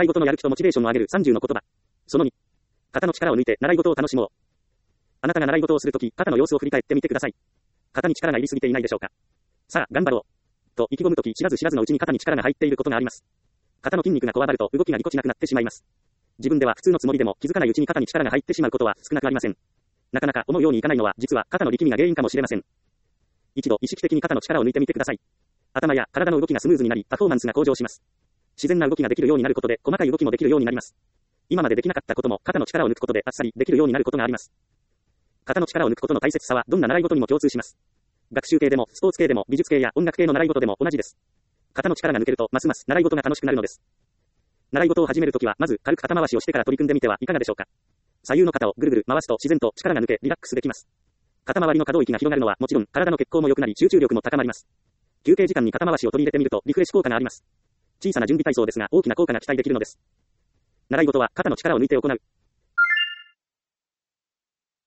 習い事のやる気とモチベーションを上げる30の言葉。その2。肩の力を抜いて習い事を楽しもう。あなたが習い事をするとき、肩の様子を振り返ってみてください。肩に力が入りすぎていないでしょうか。さあ、頑張ろう。と意気込むとき、知らず知らずのうちに肩に力が入っていることがあります。肩の筋肉がこわばると動きがぎこちなくなってしまいます。自分では普通のつもりでも気づかないうちに肩に力が入ってしまうことは少なくありません。なかなか思うようにいかないのは実は肩の力みが原因かもしれません。一度意識的に肩の力を抜いてみてください。頭や体の動きがスムーズになり、パフォーマンスが向上します。自然な動きができるようになることで細かい動きもできるようになります。今までできなかったことも肩の力を抜くことであっさりできるようになることがあります。肩の力を抜くことの大切さはどんな習い事にも共通します。学習系でもスポーツ系でも美術系や音楽系の習い事でも同じです。肩の力が抜けるとますます習い事が楽しくなるのです。習い事を始めるときはまず軽く肩回しをしてから取り組んでみてはいかがでしょうか。左右の肩をぐるぐる回すと自然と力が抜けリラックスできます。肩周りの可動域が広がるのはもちろん体の血行も良くなり集中力も高まります。休憩時間に肩回しを取り入れてみるとリフレッシュ効果があります。小さな準備体操ですが大きな効果が期待できるのです。習い事は肩の力を抜いて行う。